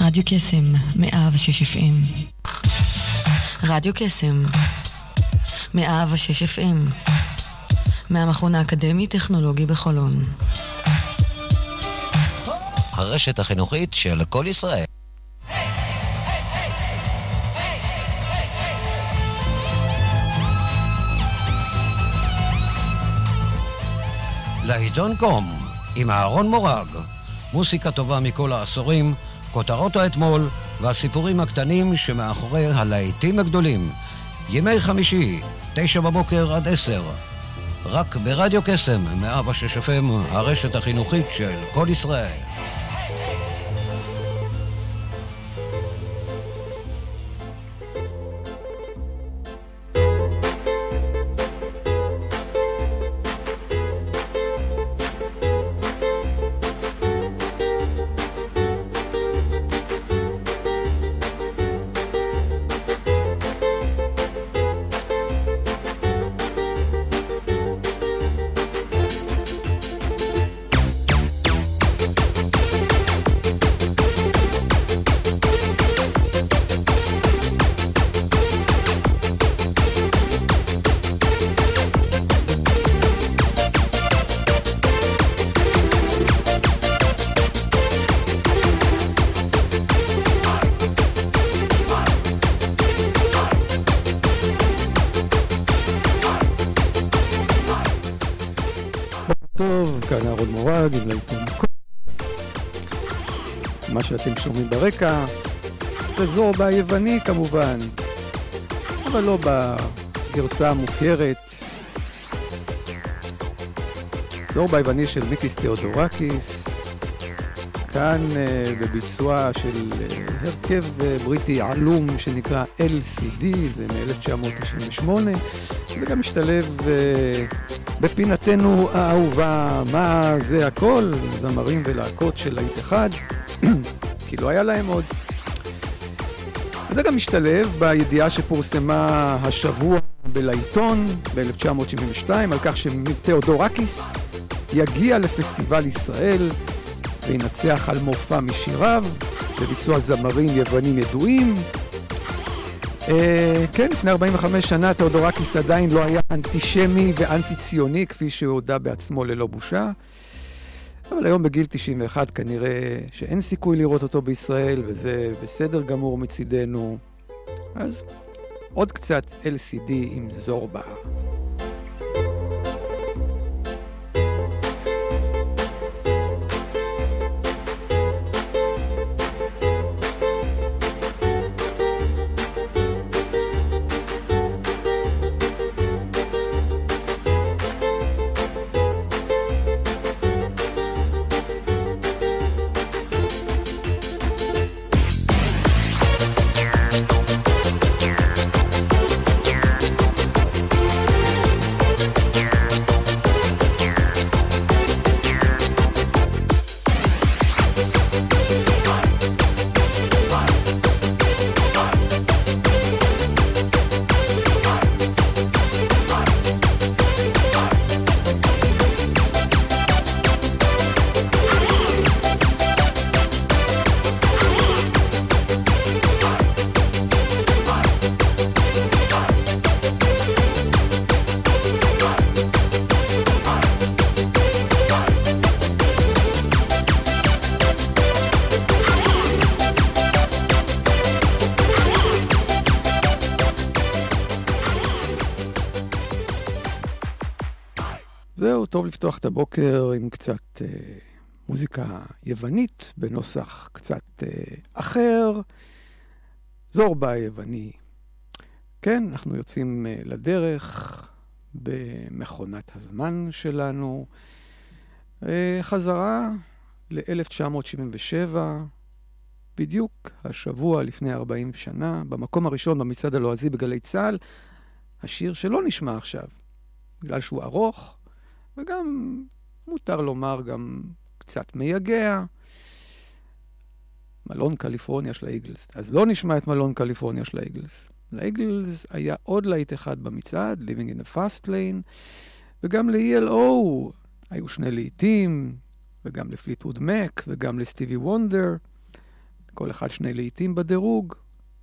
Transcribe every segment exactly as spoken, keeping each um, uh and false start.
רדיו קסם, מאה ושש אף אם. רדיו קסם, מאה ושש אף אם. מהמכון האקדמי-טכנולוגי בחולון. הרשת החינוכית של כל ישראל. לעיתון קום, עם אהרון מורג. מוסיקה טובה מכל העשורים, כותרות האתמול והסיפורים הקטנים שמאחורי הלהיטים הגדולים. ימי חמישי, תשע בבוקר עד עשר. רק ברדיו קסם, מאה ושש אף אם, הרשת החינוכית של כל ישראל. טוב, כאן אהרון מורג עם לעיתון קום. מה שאתם שומעים ברקע זה זורבה היווני כמובן, אבל לא בגרסה המוכרת. זורבה היווני של מיקיס תיאודורקיס, כאן uh, בביצוע של uh, הרכב uh, בריטי עלום שנקרא אל סי די, זה מ-אלף תשע מאות תשעים ושמונה, וגם משתלב uh, בפינתנו האהובה, מה זה הכל, זמרים ולהקות של להיט אחד, כי לא היה להם עוד. זה גם משתלב בידיעה שפורסמה השבוע בלעיתון ב-אלף תשע מאות שבעים ושתיים, על כך שתיאודורקיס יגיע לפסטיבל ישראל וינצח על מופע משיריו, בביצוע זמרים יוונים ידועים. אה, כן, לפני ארבעים וחמש שנה תיאודורקיס עדיין לא היה אנטישמי ואנטי-ציוני, כפי שהודע בעצמו ללא בושה. אבל היום בגיל תשעים ואחת כנראה שאין סיכוי לראות אותו בישראל, וזה בסדר גמור מצידנו. אז עוד קצת אל סי די עם זורבה. זהו, טוב לפתוח את הבוקר עם קצת אה, מוזיקה יוונית, בנוסח קצת אה, אחר. זורבה היווני. כן, אנחנו יוצאים אה, לדרך במכונת הזמן שלנו. אה, חזרה ל-אלף תשע מאות שבעים ושבע, בדיוק השבוע לפני ארבעים שנה, במקום הראשון במצעד הלועזי בגלי צה"ל, השיר שלא נשמע עכשיו, בגלל שהוא ארוך, וגם מותר לומר גם קצת מייגע. מלון קליפורניה של האיגלס. אז לא נשמע את מלון קליפורניה של האיגלס. לאיגלס היה עוד להיט אחד במצעד, Living in the Fast Lane, וגם ל-אי אל או היו שני להיטים, וגם לפליטווד מק, וגם לסטיבי וונדר. כל אחד שני לעיתים בדירוג,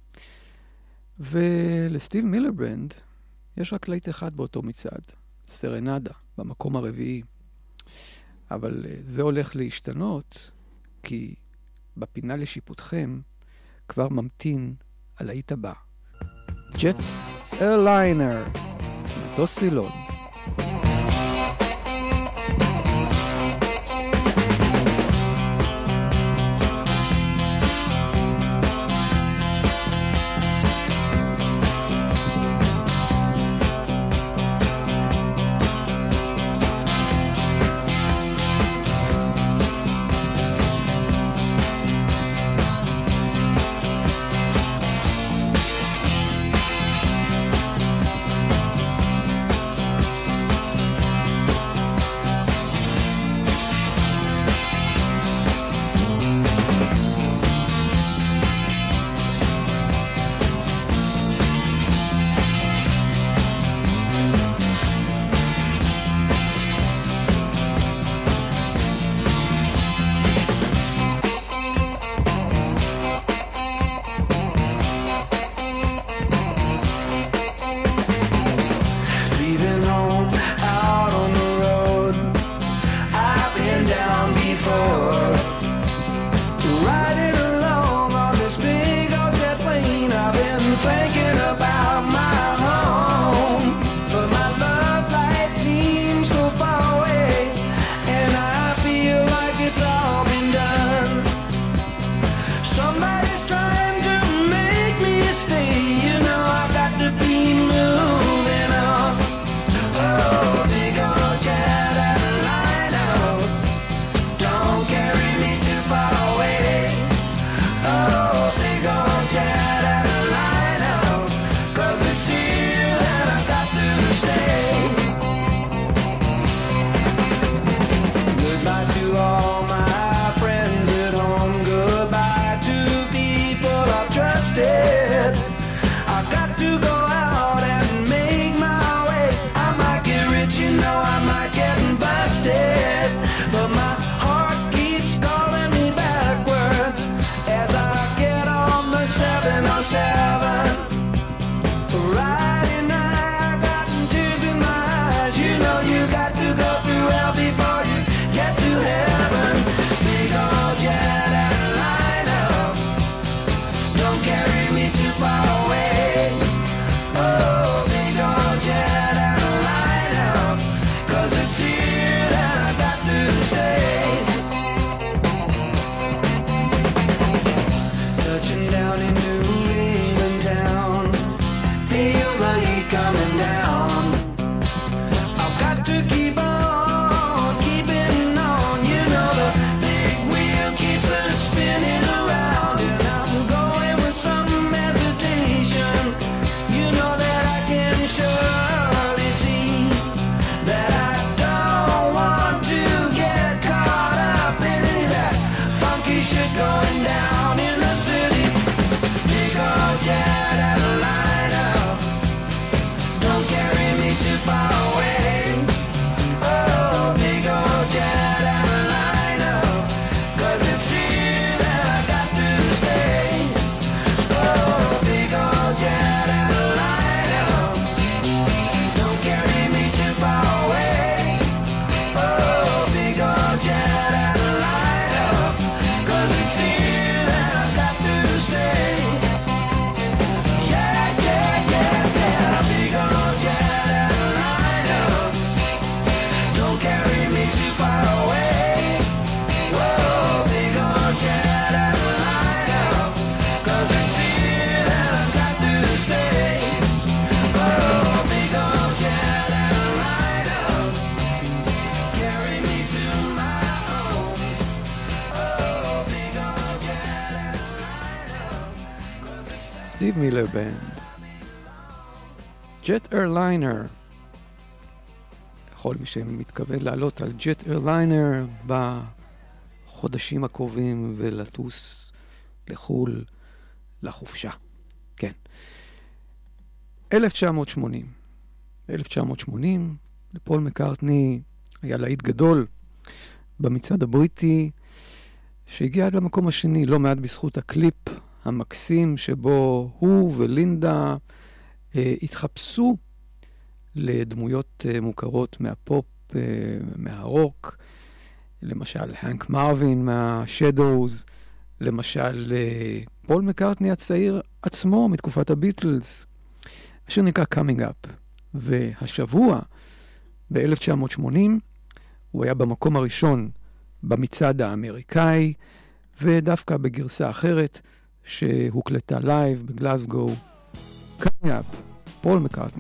ולסטיב מילר בנד יש רק להיט אחד באותו מצעד, סרנדה, במקום הרביעי. אבל זה הולך להשתנות, כי בפינה לשיפוטכם כבר ממתין הלהיט הבא. ג'ט איירליינר, מטוס סילון. סטיב מילר בנד, ג'ט איירליינר. לכל מי שמתכוון לעלות על ג'ט איירליינר בחודשים הקרובים ולטוס לחול לחופשה. כן. אלף תשע מאות שמונים. אלף תשע מאות שמונים, לפול מקארטני היה להיט גדול במצעד הבריטי, שהגיע עד למקום השני, לא מעט בזכות הקליפ המקסים, שבו הוא ולינדה אה, התחפשו לדמויות אה, מוכרות מהפופ, אה, מהרוק, למשל הנק מרווין מהשדוז, למשל אה, פול מקארטני הצעיר עצמו מתקופת הביטלס, אשר נקרא Coming Up. והשבוע, ב-אלף תשע מאות שמונים, הוא היה במקום הראשון במצעד האמריקאי, ודווקא בגרסה אחרת שהוקלטה לייב בגלסגו. Coming Up, פול מקארטני.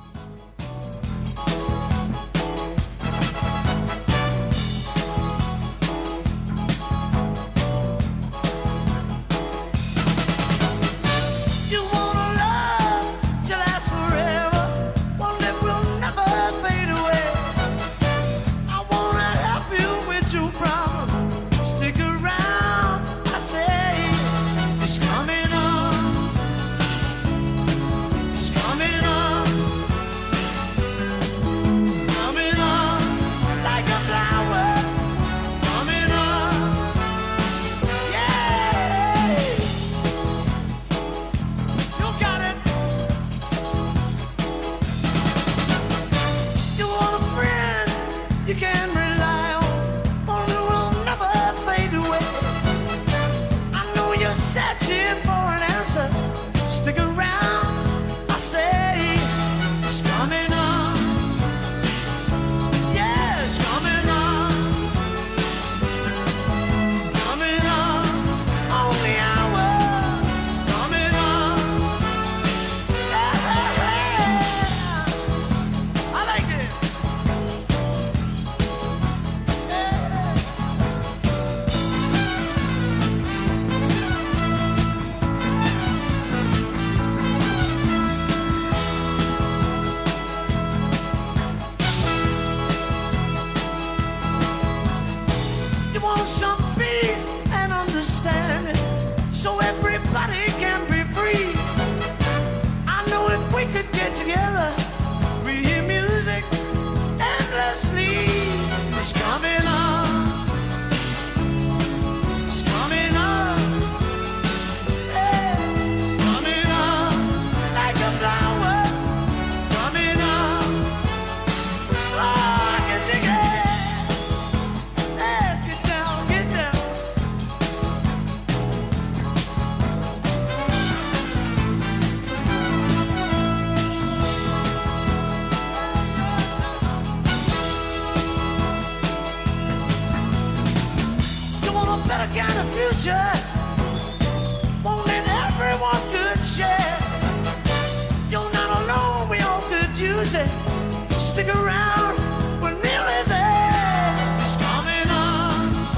Stick around, we're nearly there. It's coming on,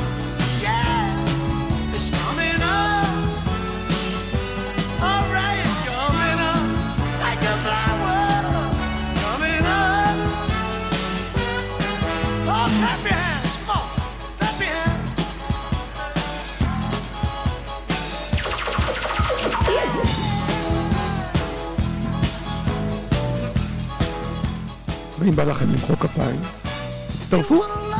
yeah, it's coming on. All right, it's coming on, like a flower, coming on. Oh, clap your hands, come on, clap your hands. ואם בא לכם למחוא כפיים, תצטרפו.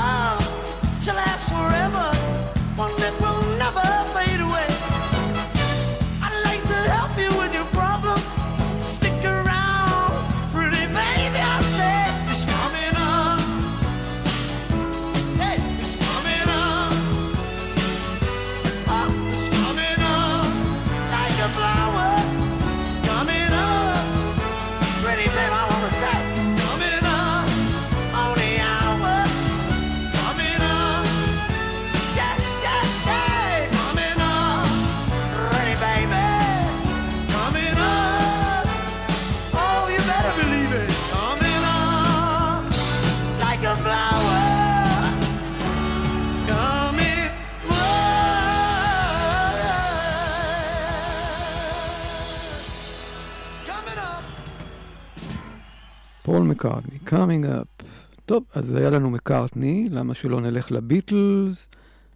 פול מקארטני, Coming Up. טוב, אז היה לנו מקארטני, למה שלא נלך לביטלס,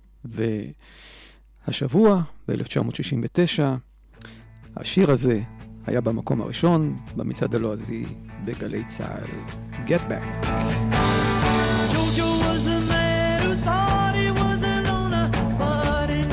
והשבוע, ב-אלף תשע מאות שישים ותשע, השיר הזה היה במקום הראשון, במצעד הלועזי, בגלי צהל. Get Back. Jojo was a man who thought he was a loner, but in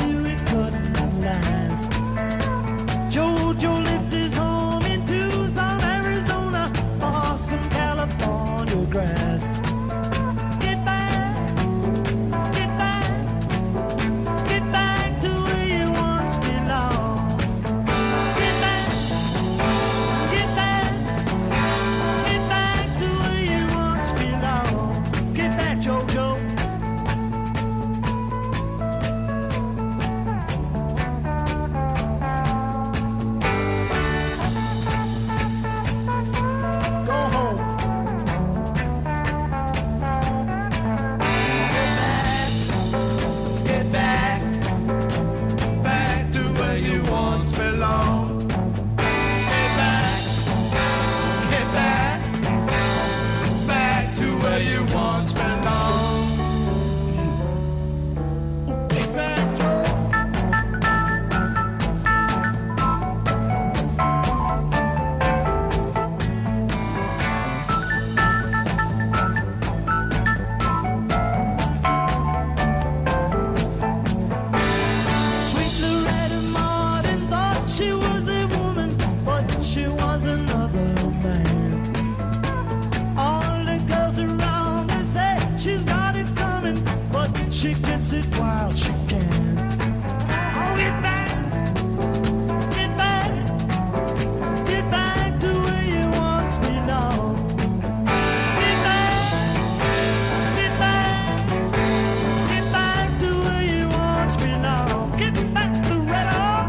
She gets it while she can. Oh, get back, get back, get back to where you once belonged. Get back, get back, get back to where you once belonged. Get back to Red Hawk.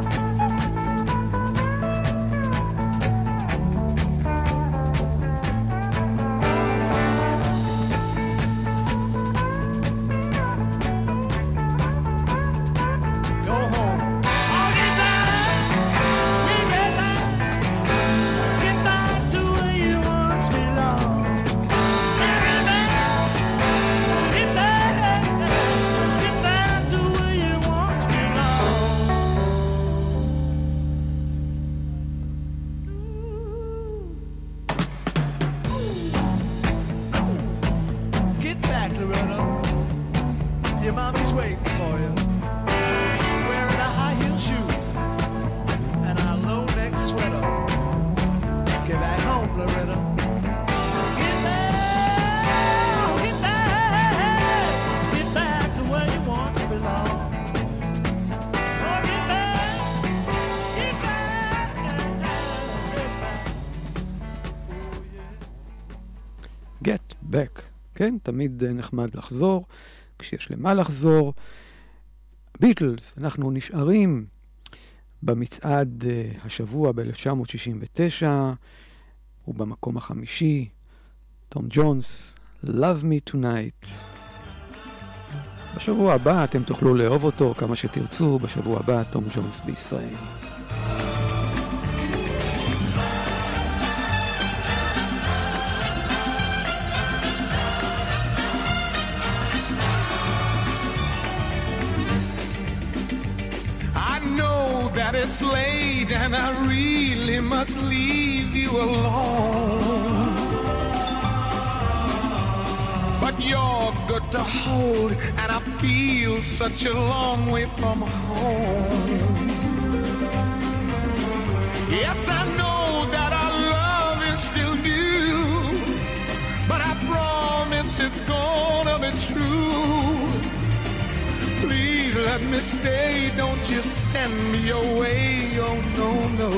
back. כן, תמיד נחמד לחזור, כשיש למה לחזור. ביטלס, אנחנו נשארים במצעד uh, השבוע ב-אלף תשע מאות שישים ותשע, ובמקום החמישי, תום ג'ונס, Love Me Tonight. בשבוע הבא אתם תוכלו לאהוב אותו כמה שתרצו, בשבוע הבא תום ג'ונס בישראל. That it's late and I really must leave you alone, but you're good to hold and I feel such a long way from home. Yes, I know that our love is still new, but I promise it's gonna be true. Please let me stay, don't you send me away, oh no, no.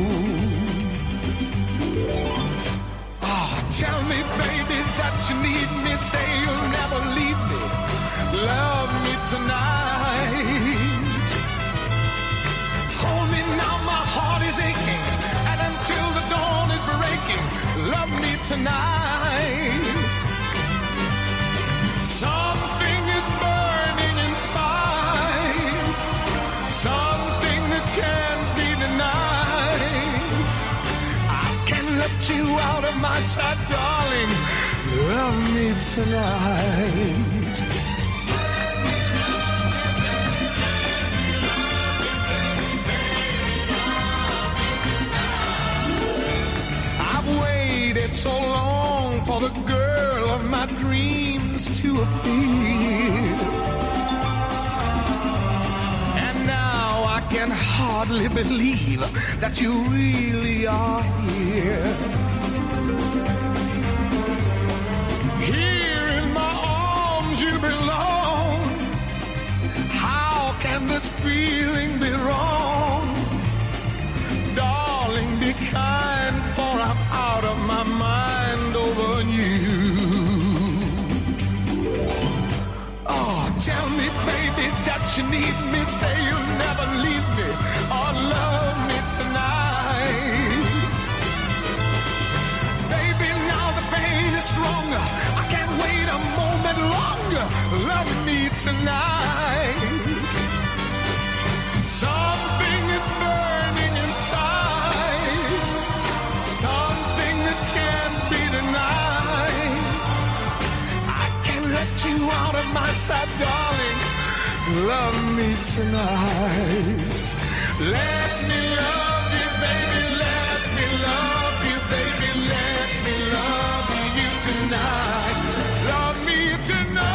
Oh, tell me, baby, that you need me, say you'll never leave me, love me tonight. Hold me now, my heart is aching, and until the dawn is breaking, love me tonight. Something is burning inside, something that can't be denied. I can't let you out of my sight, darling. Love me tonight. I've waited so long for the girl of my dreams to appear, and now I can hardly believe that you really are here. Here in my arms you belong. How can this feeling be wrong? Darling, be kind, for I'm out of my mind over you. Oh, tell me, baby, that you need me, say you'll never leave me or love me tonight. Baby, now the pain is stronger, I can't wait a moment longer. Love me tonight. Something is burning inside, something that can't be denied. I can't let you out of my sight, darling. Love me tonight. Let me love you, baby. Let me love you, baby. Let me love you tonight. Love me tonight.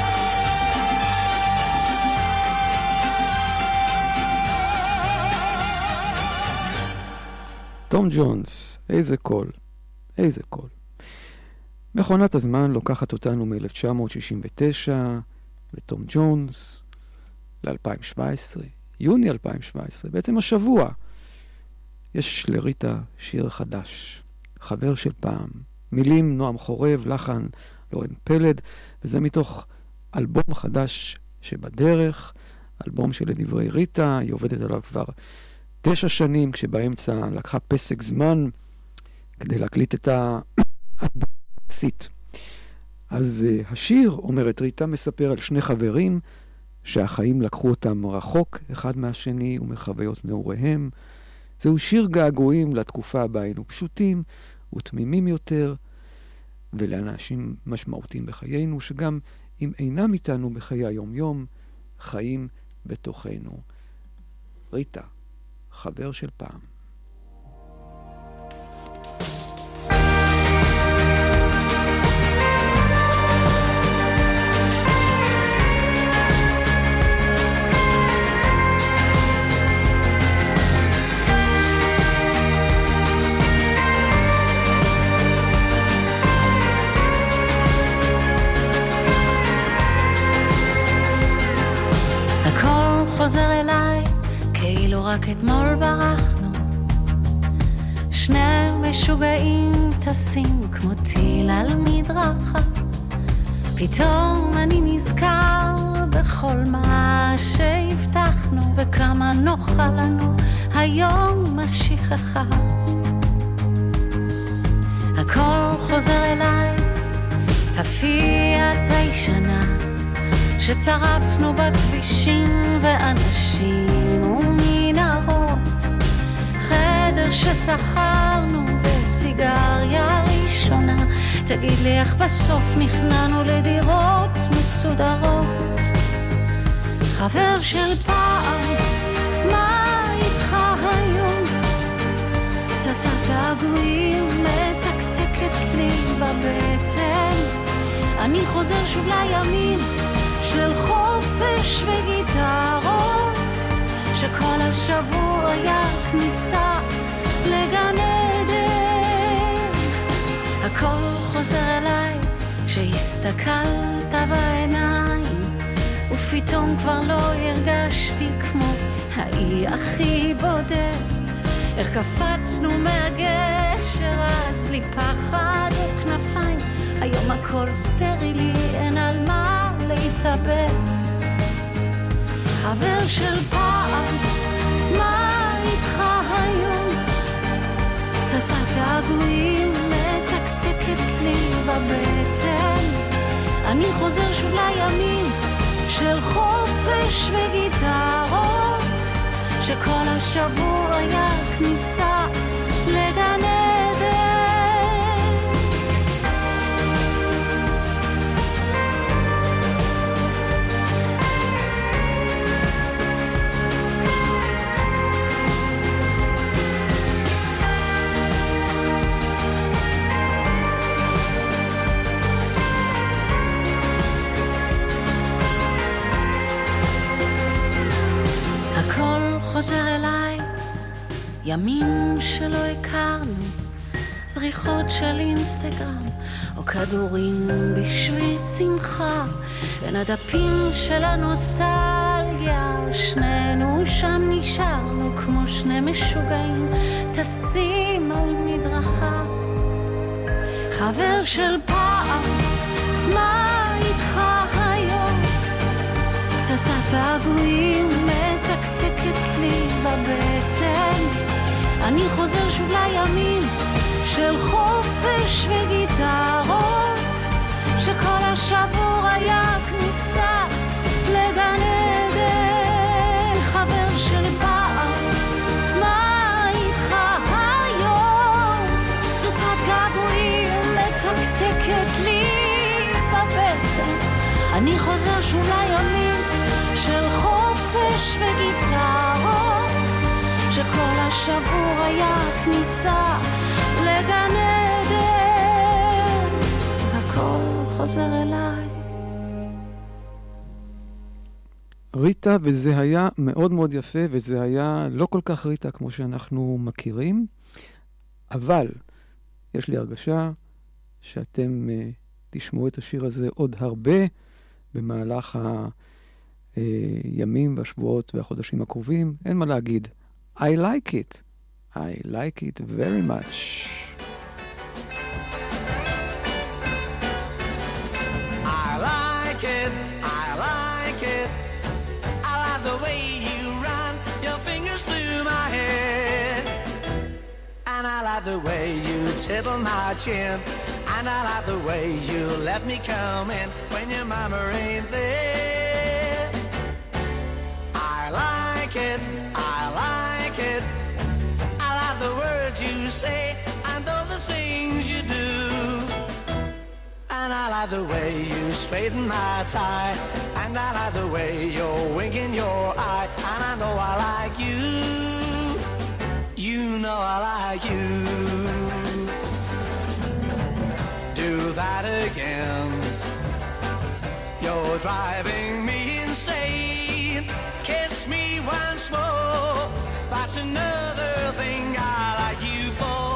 תום ג'ונס, איזה קול, איזה קול. מכונת הזמן לוקחת אותנו מ-אלף תשע מאות שישים ותשע וטום ג'ונס ל-אלפיים שבע עשרה, יוני אלפיים שבע עשרה, בעצם השבוע, יש לריטה שיר חדש, חבר של פעם, מילים נועם חורב, לחן לורן פלד, וזה מתוך אלבום חדש שבדרך, אלבום שלדברי ריטה, היא עובדת עליו כבר תשע שנים, כשבאמצע לקחה פסק זמן כדי להקליט את האלבום הסיט. אז uh, השיר, אומרת ריטה, מספר על שני חברים שהחיים לקחו אותם רחוק אחד מהשני ומחוויות נעוריהם. זהו שיר געגועים לתקופה הבאה, היינו פשוטים ותמימים יותר, ולאנשים משמעותיים בחיינו, שגם אם אינם איתנו בחיי היום-יום, חיים בתוכנו. ריטה, חבר של פעם. חוזר אליי, כאילו רק אתמול ברחנו, שני משוגעים טסים כמו טיל על מדרכה, פתאום אני נזכר בכל מה שהבטחנו, וכמה נוחה לנו היום השכחה. הכל חוזר אליי, הפיאט הישנה ששרפנו בכבישים ואנשים ומנהרות, חדר ששכרנו וסיגריה ראשונה. תגיד לי איך בסוף נכנענו לדירות מסודרות. חבר של פעם, מה איתך היום? פצצת געגועים מתקתקת לי בבטן, אני חוזר שוב לימים של חופש וגיטרות, שכל השבוע היה כניסה לגן עדן. הכל חוזר אליי כשהסתכלת בעיניים, ופתאום כבר לא הרגשתי כמו האי הכי בודד. איך קפצנו מהגשר אז בלי פחד וכנפיים, היום הכל סטרילי, אין על מה להתאבד. חבר של פעם, מה איתך היום? פצצת געגועים מתקתקת לי בבטן, אני חוזר שוב לימים של חופש וגיטרות, שכל השבוע היה כניסה לגן עדן. חוזר אליי, ימים שלא הכרנו, זריחות של אינסטגרם, או כדורים בשביל שמחה, בין הדפים של הנוסטלגיה, שנינו שם נשארנו כמו שני משוגעים, טסים על מדרכה. חבר של פעם, מה איתך היום? פצצת געגועים מתקתקת לי בבטן, אני חוזר שוב לימים של חופש וגיטרות, שכל השבוע היה כניסה לגן עדן. חבר של פעם, מה איתך היום? פצצת געגועים מתקתקת לי בבטן, אני חוזר שוב לימים של חופש וגיטרות, שכל השבוע היה כניסה לגן עדן. הכל חוזר אליי. ריטה, וזה היה מאוד מאוד יפה, וזה היה לא כל כך ריטה כמו שאנחנו מכירים, אבל יש לי הרגשה שאתם uh, תשמעו את השיר הזה עוד הרבה, במהלך הימים והשבועות והחודשים הקרובים. אין מה להגיד. I like it. I like it very much. I like it, I like it. I like the way you run your fingers through my hair. And I like the way you tickle my chin. And I like the way you let me come in when your mama ain't there. I like it, I like it. I like the words you say and all the things you do. And I like the way you straighten my tie. And I like the way you're winking your eye. And I know I like you. You know I like you. Do that again. You're driving me insane. Kiss me once more. That's another thing I like you for.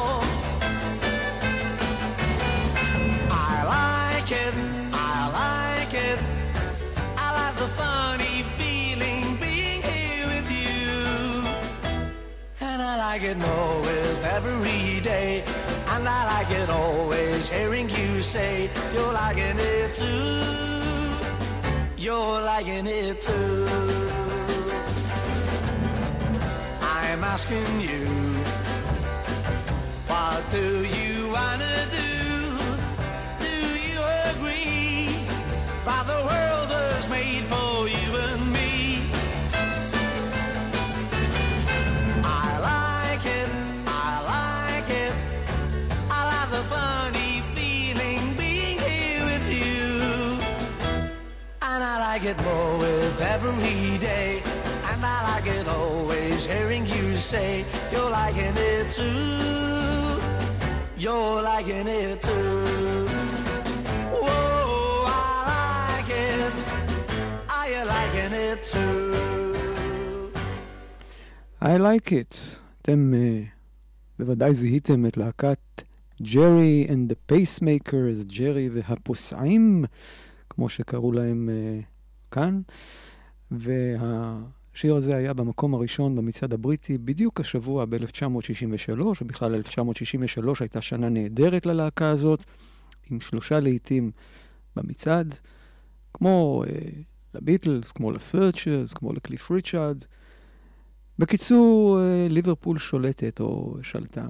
I like it, I like it. I like the funny feeling being here with you. And I like it more with every day. And I like it always hearing you say you're liking it too. You're liking it too. I'm asking you, what do you wanna do? Do you agree that the world was made for you and me? I like it, I like it. I like the funny feeling being here with you. And I like it more with every day. And I like it always hearing you say you're liking it too. You're liking it too. Whoa, I like it. Are you liking it too? I like it. אתם uh, בוודאי זיהיתם את להקת ג'רי and the Pacemakers, ג'רי והפוסעים, כמו שקראו להם uh, כאן. והשיר הזה היה במקום הראשון במצעד הבריטי בדיוק השבוע ב-אלף תשע מאות שישים ושלוש, ובכלל אלף תשע מאות שישים ושלוש הייתה שנה נהדרת ללהקה הזאת, עם שלושה לעיתים במצעד, כמו uh, לביטלס, כמו לסרצ'רס, כמו לקליף ריצ'ארד. בקיצור, uh, ליברפול שולטת או שלטה.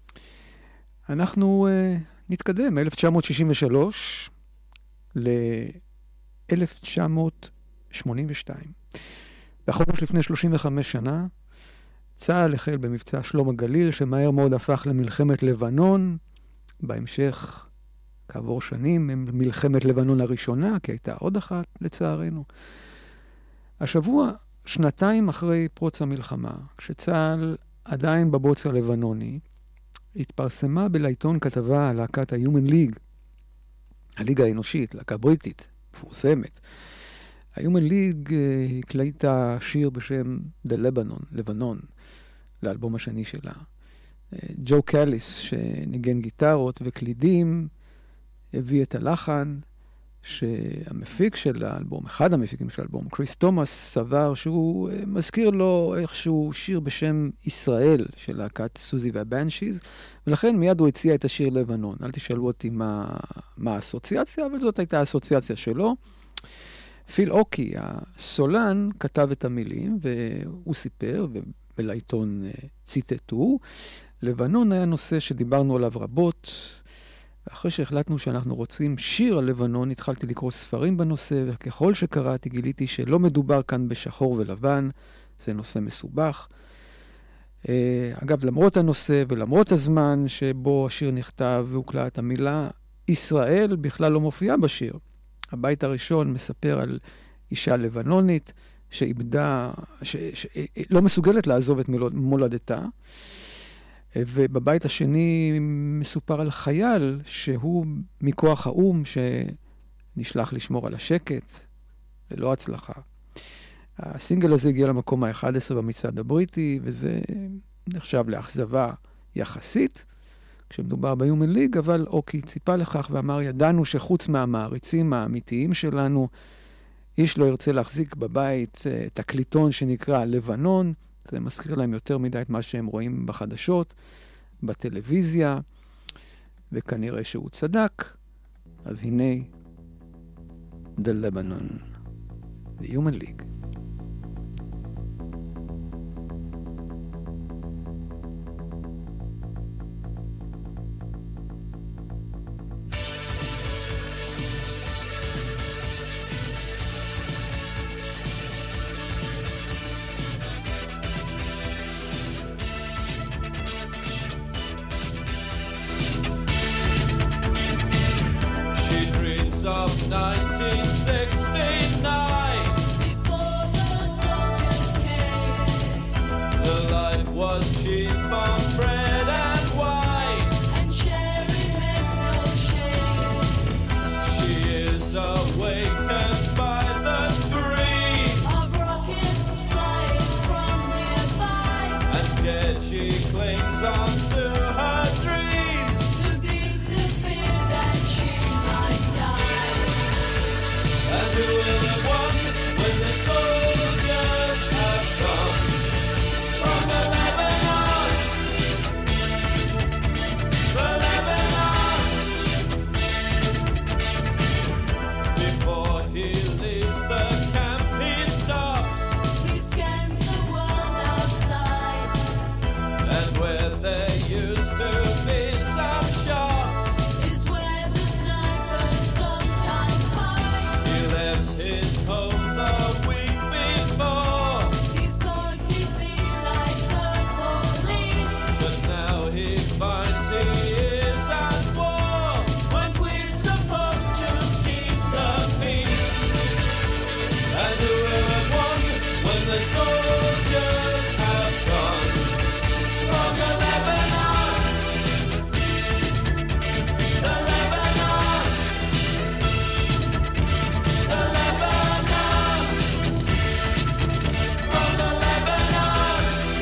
אנחנו uh, נתקדם מ-אלף תשע מאות שישים ושלוש ל-אלף תשע מאות שמונים ושתיים. בחודש לפני שלושים וחמש שנה, צה"ל החל במבצע שלום הגליל, שמהר מאוד הפך למלחמת לבנון. בהמשך, כעבור שנים, מלחמת לבנון הראשונה, כי הייתה עוד אחת לצערנו. השבוע, שנתיים אחרי פרוץ המלחמה, כשצה"ל עדיין בבוץ הלבנוני, התפרסמה בלעיתון כתבה על להקת ה-Human League, הליגה האנושית, להקה בריטית, מפורסמת. ה-Human League הקליטה שיר בשם The Lebanon, לבנון, לאלבום השני שלה. ג'ו קליס, שניגן גיטרות וקלידים, הביא את הלחן, שהמפיק של האלבום, אחד המפיקים של האלבום, קריס תומאס, סבר שהוא מזכיר לו איכשהו שיר בשם ישראל, של להקת סוזי והבנשיז, ולכן מיד הוא הציע את השיר לבנון. אל תשאלו אותי מה, מה האסוציאציה, אבל זאת הייתה האסוציאציה שלו. פיל אוקי, הסולן, כתב את המילים, והוא סיפר, ובלעיתון ציטטו, לבנון היה נושא שדיברנו עליו רבות, ואחרי שהחלטנו שאנחנו רוצים שיר על לבנון, התחלתי לקרוא ספרים בנושא, וככל שקראתי גיליתי שלא מדובר כאן בשחור ולבן, זה נושא מסובך. אגב, למרות הנושא ולמרות הזמן שבו השיר נכתב והוקלט, המילה ישראל בכלל לא מופיעה בשיר. הבית הראשון מספר על אישה לבנונית שאיבדה, ש, ש, לא מסוגלת לעזוב את מולדתה, ובבית השני מסופר על חייל שהוא מכוח האום שנשלח לשמור על השקט ללא הצלחה. הסינגל הזה הגיע למקום ה-אחד עשר במצעד הבריטי, וזה נחשב לאכזבה יחסית כשמדובר ב-Human League, אבל אוקי ציפה לכך ואמר, ידענו שחוץ מהמעריצים האמיתיים שלנו, איש לא ירצה להחזיק בבית uh, תקליטון שנקרא לבנון, זה מזכיר להם יותר מדי את מה שהם רואים בחדשות, בטלוויזיה, וכנראה שהוא צדק. אז הנה, The Lebanon, The Human League. Of nineteen sixty-nine, before the soldiers came, the life was cheap on bread and wine, and sharing meant no shame. she is awakened by the screams Of rockets flying from nearby, and scared she clings on to her dreams. to beat the fear that she might die. And who will have won when the soldiers have gone from the Lebanon? The Lebanon. Before he leaves the camp, he stops, He scans the world outside, and where there used to be some shops, is where the snipers sometimes hide. he left his home the week before, He thought he'd be like the police, but now he finds he is at war. weren't we supposed to keep the peace? And who will have won when the soldiers have gone from the Lebanon? The Lebanon. The Lebanon. From the Lebanon.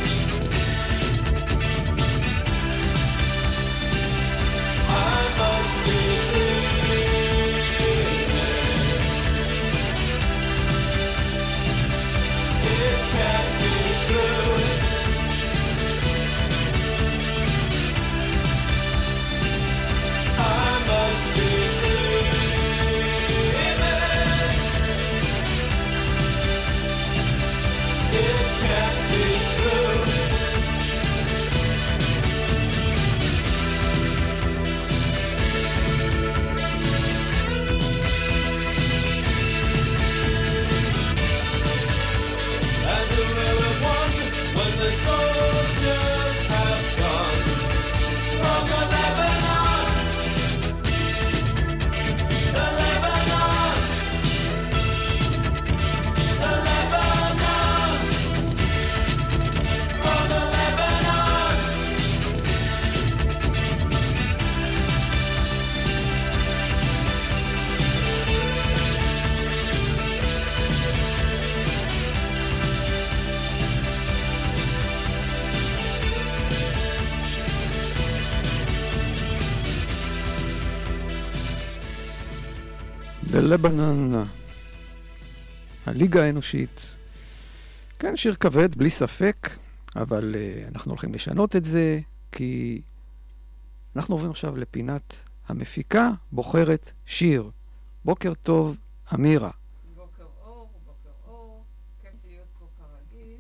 I must be dreaming. It can't be true. I must be dreaming. It can't be true. And who will have won when the soldiers have gone from the Lebanon? The Lebanon. The Lebanon. From the Lebanon. The Lebanon, הליגה האנושית. כן, שיר כבד, בלי ספק, אבל uh, אנחנו הולכים לשנות את זה, כי אנחנו עוברים עכשיו לפינת המפיקה בוחרת שיר. בוקר טוב, אמירה. בוקר אור, בוקר אור, כיף להיות פה כרגיל.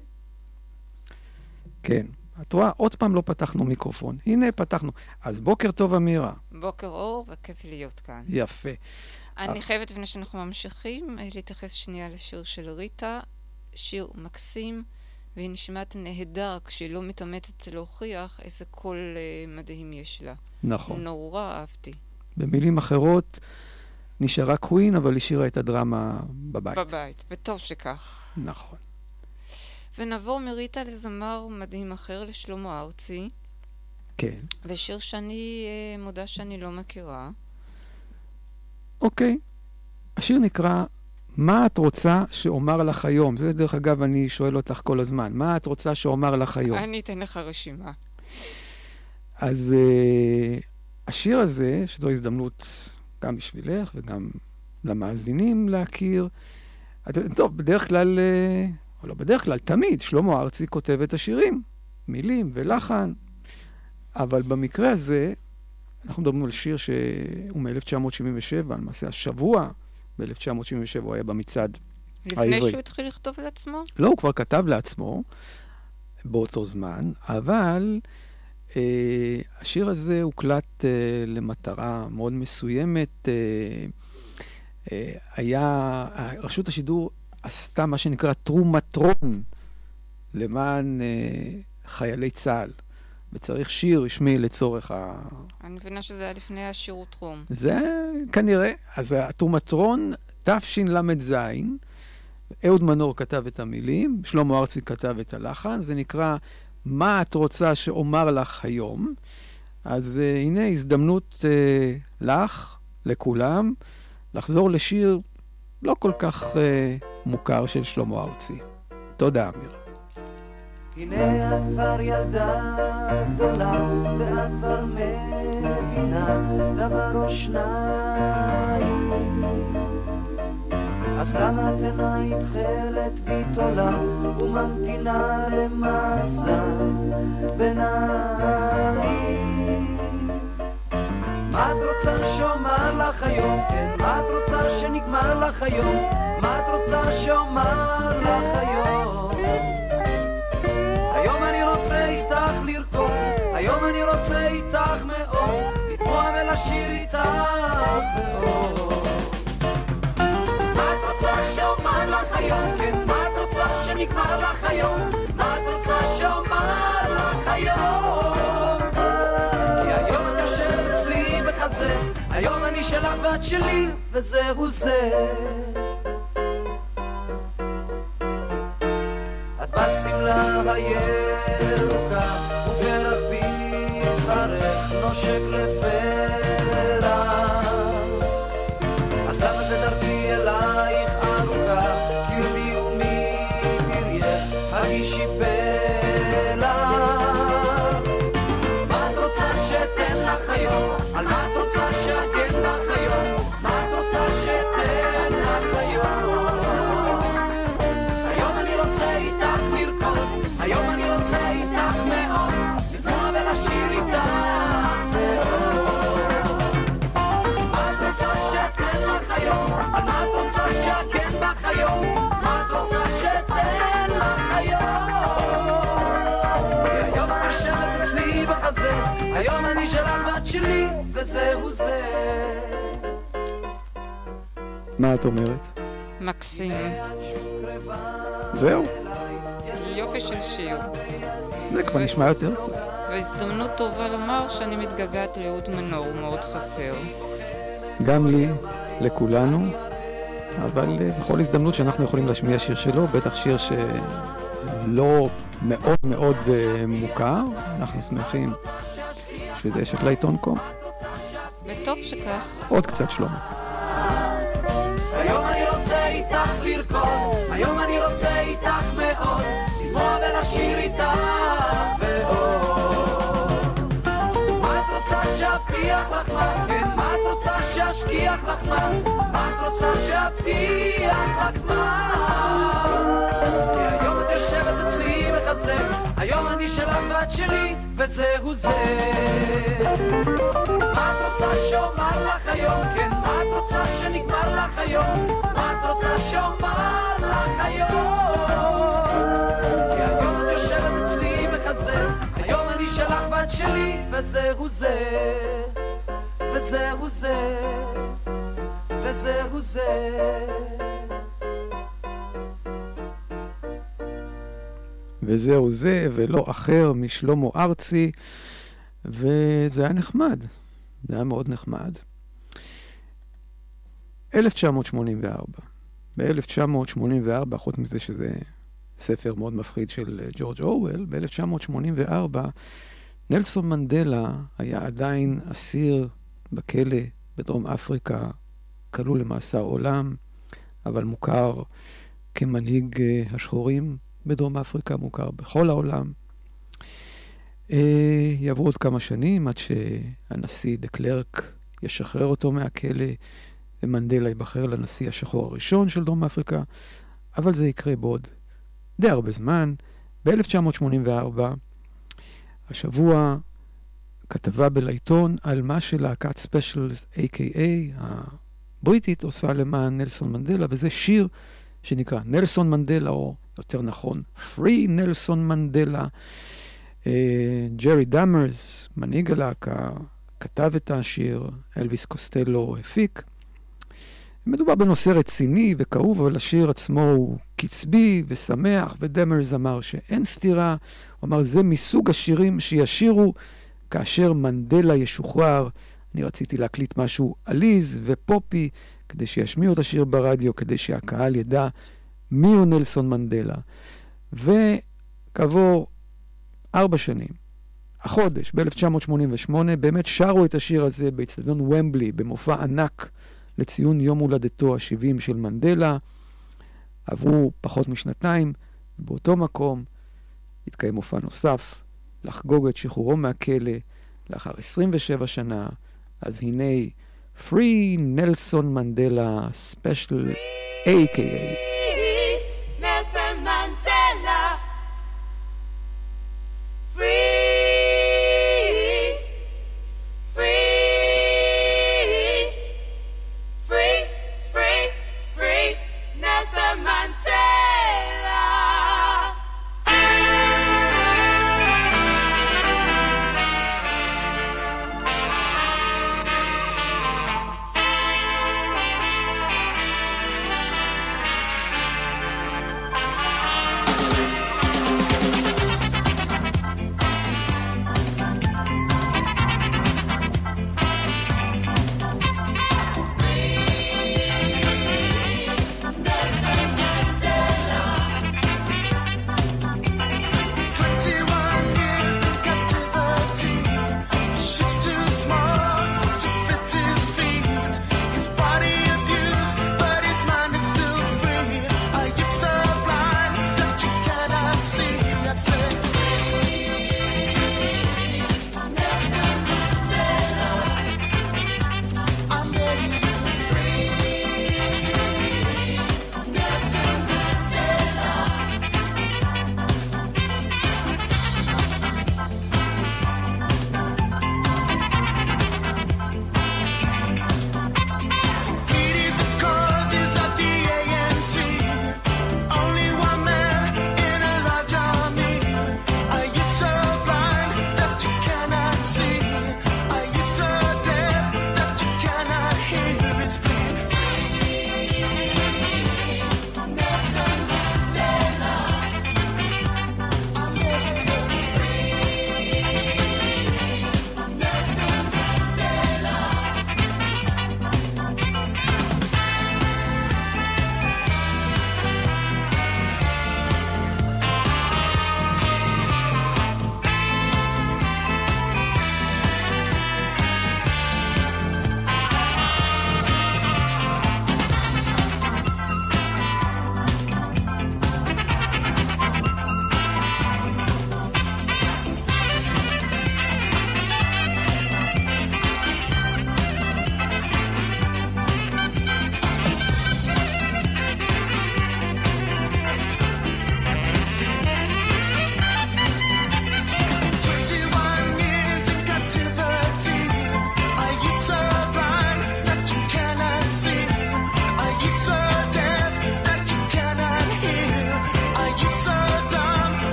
כן, את רואה, עוד פעם לא פתחנו מיקרופון. הנה, פתחנו. אז בוקר טוב, אמירה. בוקר אור, וכיף להיות כאן. יפה. אני חייבת, לפני שאנחנו ממשיכים, להתייחס שנייה לשיר של ריטה, שיר מקסים, והיא נשמעת נהדר כשהיא לא מתאמצת להוכיח איזה קול uh, מדהים יש לה. נכון. נורא אהבתי. במילים אחרות, נשארה קווין, אבל השאירה את הדרמה בבית. בבית, וטוב שכך. נכון. ונעבור מריטה לזמר מדהים אחר, לשלמה ארצי. כן. ושיר שאני uh, מודה שאני לא מכירה. אוקיי. השיר נקרא מה את רוצה שאומר לך היום? זה דרך אגב אני שואל אותך כל הזמן. מה את רוצה שאומר לך היום? אני אתן לך רשימה. אז uh, השיר הזה, שזו הזדמנות גם בשבילך וגם למאזינים להכיר, טוב, בדרך כלל, או לא בדרך כלל, תמיד, שלמה ארצי כותב את השירים, מילים ולחן, אבל במקרה הזה, אנחנו מדברים על שיר שהוא מ-אלף תשע מאות שבעים ושבע, למעשה השבוע ב-אלף תשע מאות שבעים ושבע הוא היה במצעד העברי. לפני שהוא התחיל לכתוב לעצמו? לא, הוא כבר כתב לעצמו באותו זמן, אבל אה, השיר הזה הוקלט אה, למטרה מאוד מסוימת. אה, אה, היה, רשות השידור עשתה מה שנקרא תרומטרון למען אה, חיילי צה"ל. וצריך שיר רשמי לצורך ה... אני מבינה שזה היה לפני השירות רום. זה כנראה. אז התרומטרון תשל"ז, אהוד מנור כתב את המילים, שלמה ארצי כתב את הלחן, זה נקרא מה את רוצה שאומר לך היום. אז uh, הנה הזדמנות uh, לך, לכולם, לחזור לשיר לא כל כך uh, מוכר של שלמה ארצי. תודה, אמירה. הנה את כבר ילדה גדולה, ואת כבר מבינה דבר או שניים. אז למה את עיניים תכלת ביטולה, וממתינה למסע ביניים? מה את רוצה שאומר לך היום? כן, מה את רוצה שנגמר לך היום? מה את רוצה שאומר לך היום? היום אני רוצה איתך לרקוד, היום אני רוצה איתך מאוד, לתמוע ולשיר איתך מאוד. מה את רוצה שאומר לך היום? כן, מה את רוצה שנגמר לך היום? מה את רוצה שאומר לך היום? כי היום את יושבת אצלי בחזה, היום אני שלך ואת שלי, וזהו זה. בשמלה הירוקה ופרח בשרך נושק לפרח, אז למה זה דרכי אלייך ארוכה? קרבי ומפרייך הגישי פלח. מה את רוצה שתן לך היום? על מה את רוצה שאגן לך היום? מה את רוצה שתן לך היום? היום אני רוצה איתך לרקוד, היום אני רוצה איתך מאוד, לתמוע ולשיר איתך מאוד. מה את רוצה שתן לך היום? על מה את רוצה שאגן לך היום? מה את רוצה שתן לך היום? היום את יושבת אצלי בחזה, היום אני שלך ואת שלי, וזהו זה. מה את אומרת? מקסים. זהו. יופי של שיר. זה כבר נשמע יותר. והזדמנות טובה לומר שאני מתגעגעת לאהוד מנור, הוא מאוד חסר. גם לי, לכולנו, אבל בכל הזדמנות שאנחנו יכולים להשמיע שיר שלו, בטח שיר שלא מאוד מאוד מוכר, אנחנו שמחים שזה יש את לעיתון קום. וטוב שכך. עוד קצת שלמה. היום אני רוצה איתך לרקוד, היום אני רוצה איתך מאוד, לתמוע ולשיר איתך ועוד. מה את רוצה שאבטיח לך מה? כן, מה את רוצה שאשכיח לך מה? מה את רוצה שאבטיח לך מה? כי היום את יושבת אצלי בחזה, היום אני שלך ואת שלי, וזהו זה. מה את רוצה שאומר לך היום? כן, מה את רוצה שנגמר לך היום? מה את רוצה שאומר לך היום? כי היום את יושבת אצלי בחזה, היום אני שלך ואת שלי, וזהו זה. וזהו זה. וזהו זה. וזהו זה, ולא אחר משלמה ארצי, וזה היה נחמד. זה היה מאוד נחמד. אלף תשע מאות שמונים וארבע. ב-אלף תשע מאות שמונים וארבע, חוץ מזה שזה ספר מאוד מפחיד של ג'ורג' אורוול, ב-אלף תשע מאות שמונים וארבע נלסון מנדלה היה עדיין אסיר בכלא בדרום אפריקה, כלוא למאסר עולם, אבל מוכר כמנהיג השחורים בדרום אפריקה, מוכר בכל העולם. יעברו עוד כמה שנים עד שהנשיא דה קלרק ישחרר אותו מהכלא, ומנדלה ייבחר לנשיא השחור הראשון של דרום אפריקה, אבל זה יקרה בעוד די הרבה זמן. ב-אלף תשע מאות שמונים וארבע, השבוע כתבה בלעיתון על מה שלהקת ספיישלס, איי קיי איי, הבריטית, עושה למען נלסון מנדלה, וזה שיר שנקרא נלסון מנדלה, או יותר נכון, Free נלסון מנדלה. ג'רי דאמרס, מנהיג הלהקה, כתב את השיר, אלוויס קוסטלו הפיק. מדובר בנושא רציני וכאוב, אבל השיר עצמו הוא קצבי ושמח, ודמרס אמר שאין סתירה. הוא אמר, זה מסוג השירים שישירו כאשר מנדלה ישוחרר. אני רציתי להקליט משהו עליז ופופי, כדי שישמיעו את השיר ברדיו, כדי שהקהל ידע מי הוא נלסון מנדלה. וכעבור ארבע שנים, החודש, ב-אלף תשע מאות שמונים ושמונה, באמת שרו את השיר הזה באצטדיון ומבלי, במופע ענק לציון יום הולדתו ה-שבעים של מנדלה. עברו פחות משנתיים, באותו מקום התקיים מופע נוסף, לחגוג את שחרורו מהכלא לאחר עשרים ושבע שנה. אז הנה, Free נלסון מנדלה, ספיישל איי קיי איי. Nelson Mandela, free, free, free, free, free, Nelson Mandela.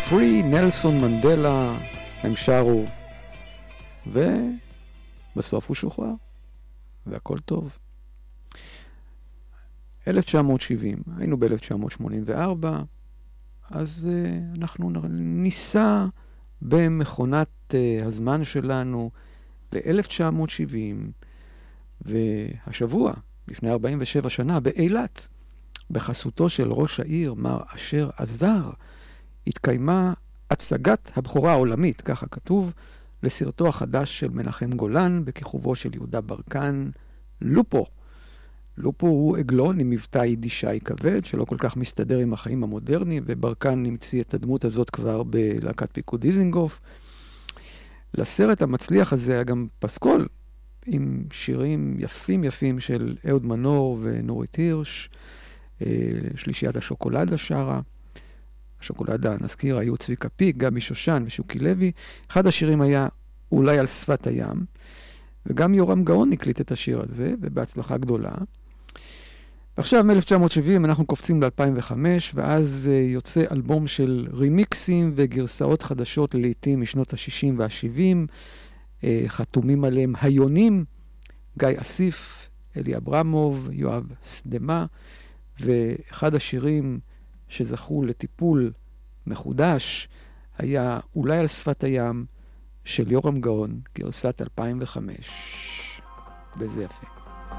Free נלסון מנדלה, הם שרו, ובסוף הוא שוחרר, והכל טוב. אלף תשע מאות שבעים, היינו ב-אלף תשע מאות שמונים וארבע, אז uh, אנחנו ניסע במכונת uh, הזמן שלנו ל-אלף תשע מאות שבעים, והשבוע, לפני ארבעים ושבע שנה, באילת, בחסותו של ראש העיר, מר אשר עזר, התקיימה הצגת הבכורה העולמית, ככה כתוב, לסרטו החדש של מנחם גולן, בכיכובו של יהודה ברקן, לופו. לופו הוא עגלון עם מבטא יידישאי כבד, שלא כל כך מסתדר עם החיים המודרניים, וברקן נמציא את הדמות הזאת כבר בלהקת פיקוד דיזינגוף. לסרט המצליח הזה היה גם פסקול, עם שירים יפים יפים של אהוד מנור ונורית הירש, שלישיית השוקולדה שרה. השוקולדה, נזכיר, היו צביקה פיק, גבי שושן ושוקי לוי. אחד השירים היה אולי על שפת הים, וגם יורם גאון נקליט את השיר הזה, ובהצלחה גדולה. ועכשיו, מ-אלף תשע מאות שבעים, אנחנו קופצים ל-אלפיים וחמש, ואז uh, יוצא אלבום של רימיקסים וגרסאות חדשות לעיתים משנות ה-שישים וה-שבעים, uh, חתומים עליהם היונים, גיא אסיף, אלי אברמוב, יואב סדמה, ואחד השירים שזכו לטיפול מחודש היה אולי על שפת הים של יורם גאון, גרסת אלפיים וחמש. וזה יפה.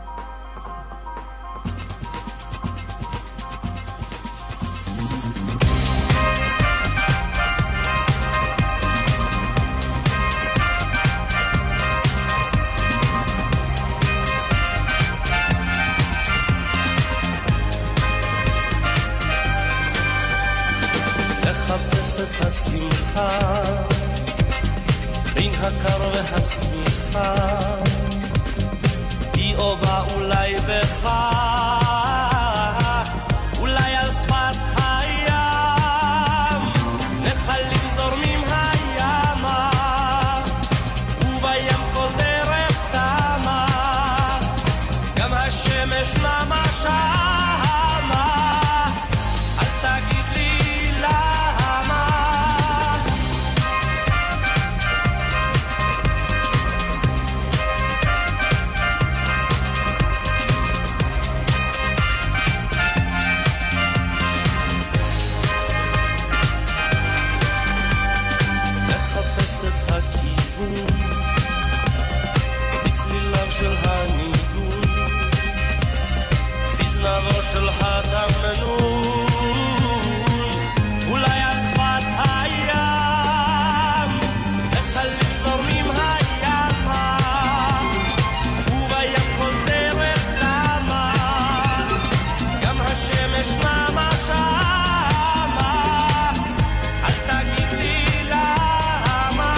לחפש את השמחה בין הקר והשמיכה, היא אובה אולי בך, אולי על שפת הים, נחלים זורמים הימה, ובים כל דרך תמה, גם השמש נמה שמה, אל תגיד לי למה. לחפש את הכיוון בצליליו של הניגון, בזנבו של התמנון, אולי על שפת הים, נחלים זורמים הימה, ובים כל דרך למה, גם השמש נמה שמה, אל תגיד לי למה.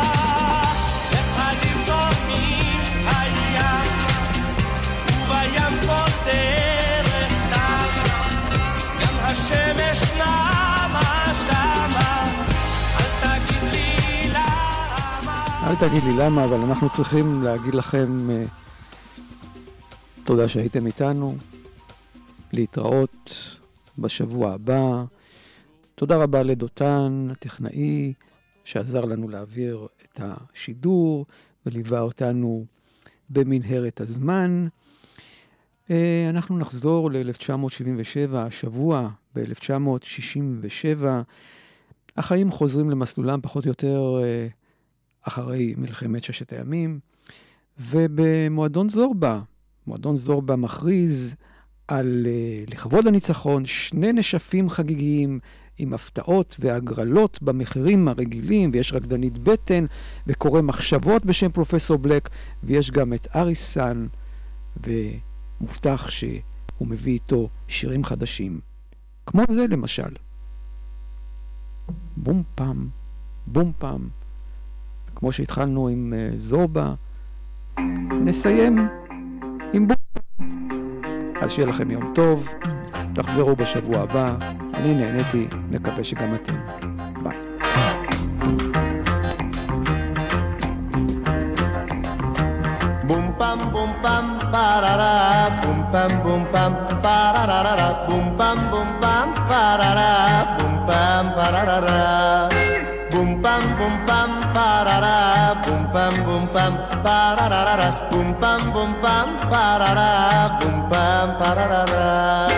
נחלים זורמים הים, ובים כל דרך למה, גם השמש נמה שמה, אל תגיד לי למה. אל תגיד לי למה, אבל אנחנו צריכים להגיד לכם uh, תודה שהייתם איתנו, להתראות בשבוע הבא. תודה רבה לדותן, הטכנאי, שעזר לנו להעביר את השידור וליווה אותנו במנהרת הזמן. Uh, אנחנו נחזור ל-אלף תשע מאות שבעים ושבע, השבוע ב-אלף תשע מאות שישים ושבע. החיים חוזרים למסלולם פחות או יותר uh, אחרי מלחמת ששת הימים, ובמועדון זורבה, מועדון זורבה מכריז על uh, לכבוד הניצחון שני נשפים חגיגיים עם הפתעות והגרלות במחירים הרגילים, ויש רקדנית בטן וקורא מחשבות בשם פרופסור בלק, ויש גם את אריסן, ומובטח שהוא מביא איתו שירים חדשים. כמו זה למשל. בום פעם, בום פעם. כמו שהתחלנו עם uh, זורבה, נסיים עם בום. אז שיהיה לכם יום טוב, תחזרו בשבוע הבא, אני נהניתי, מקווה שגם אתם. ביי. Boom pam boom pam parara boom pam boom pam parara boom pam boom pam parara boom pam pararara. Boom pam boom pam parara. Boom pam boom pam pararara. Boom pam boom pam parara. Boom pam pararara.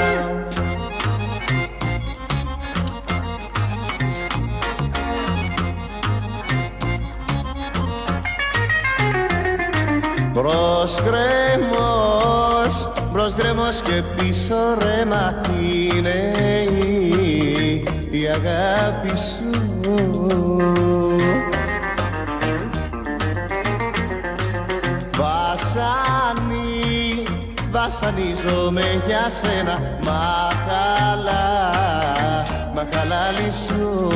Μπρος γκρέμος, μπρος γκρέμος και πίσω ρέμα είναι η, η αγάπη σου. Βασανί, βασανίζομαι για σένα, μαχαλά, μαχαλάλι σου.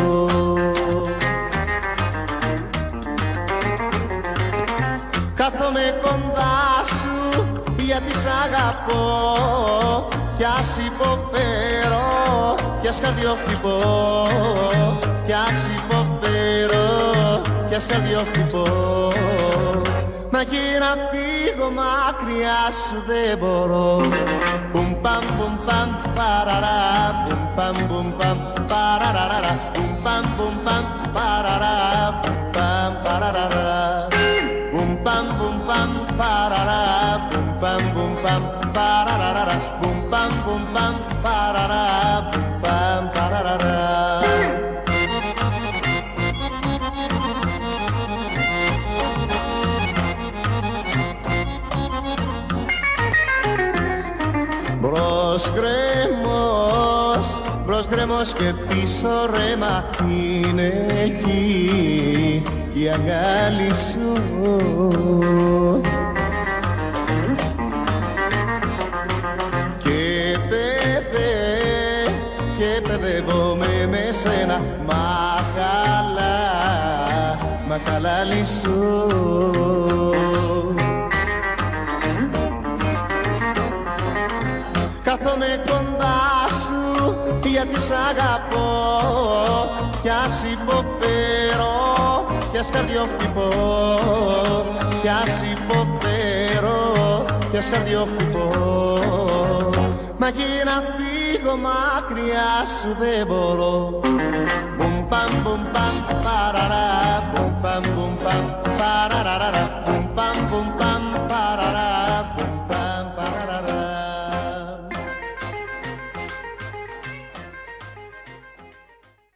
Κάθομαι κοντά σου γιατί σ' αγαπώ κι ας υποφέρω κι ας καρδιοχτυπώ κι ας υποφέρω κι ας καρδιοχτυπώ. Μα και να φύγω μακριά σου δεν μπορώ. Πουμ παμ πουμ παμ παραρά. Πουμ παμ πουμ παμ παραραραρα. Πουμ παμ πουμ παμ παραρά. Πουμ παμ παραραρα. Boom pam boom pam parara. Boom pam boom pam parara. Boom pam boom pam parara. Boom pam parara. Μπρος γκρέμος, μπρος γκρέμος και πίσω ρέμα είναι εκεί η αγάλη σου. Και παιδε, και παιδεύομαι με σένα, μαχαλά, μαχαλάλι σου. Κάθομαι κοντά σου γιατί σ' αγαπώ κι ας υποφέρω κι ας καρδιοχτυπώ κι ας υποφέρω κι ας καρδιοχτυπώ. Μα και να φύγω μακριά σου δεν μπορώ. Μπουμ παμ μπουμ παμ παραρά. Μπουμ παμ μπουμ παμ παραραραρα. Μπουμ παμ μπουμ παμ παραρά.